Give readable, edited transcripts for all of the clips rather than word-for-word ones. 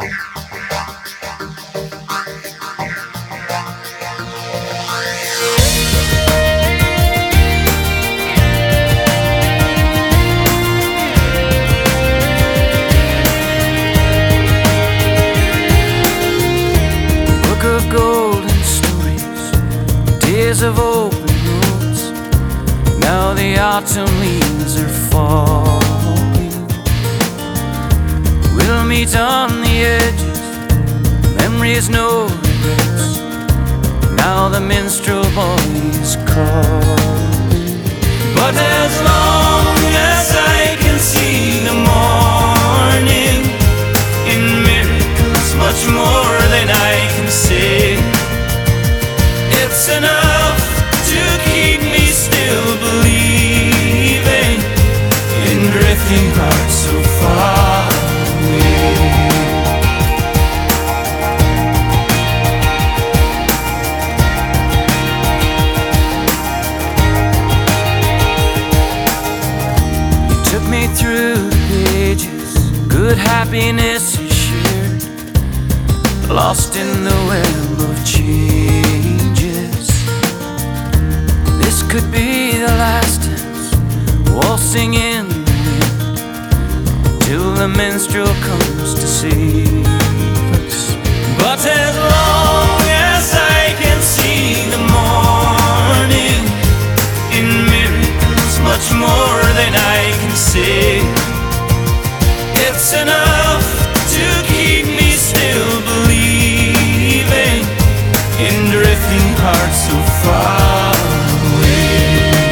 Book of golden stories, days of open roads. Now the autumn leaves are falling. We'll meet on the edges, memories no regrets. Now the minstrel boy is calling. But as long as I can see the morning in miracles, much more than I can say, it's enough to keep me still believing in drifting hearts so far away. Took me through the pages, good happiness is shared, lost in the web of changes. This could be the last dance, waltzing in the wind, till the minstrel comes to save us. But as long as I can see the morning in miracles, much more than I can say, it's enough to keep me still believing in drifting hearts so far away.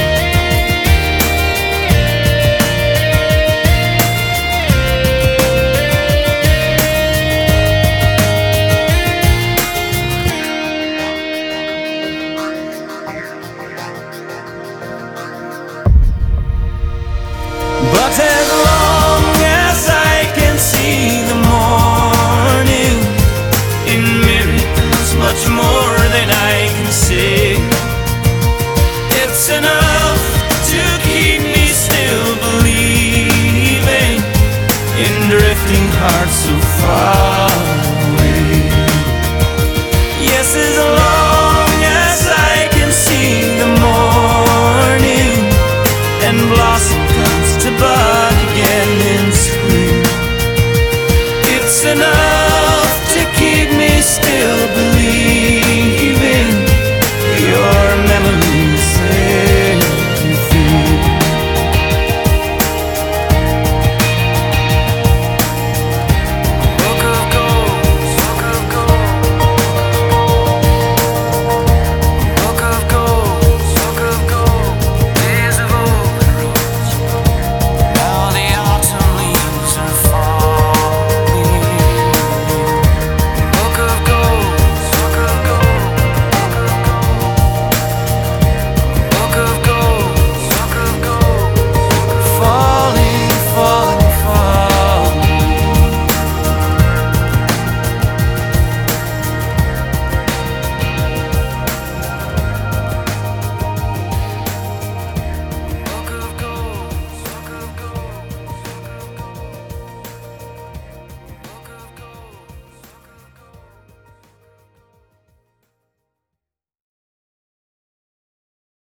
But as long as I can see the morning in miracles, much more than I can say, it's enough to keep me still believing in drifting hearts so far away. Yes, as long as I can see the morning and blossom comes to bud again in spring, it's enough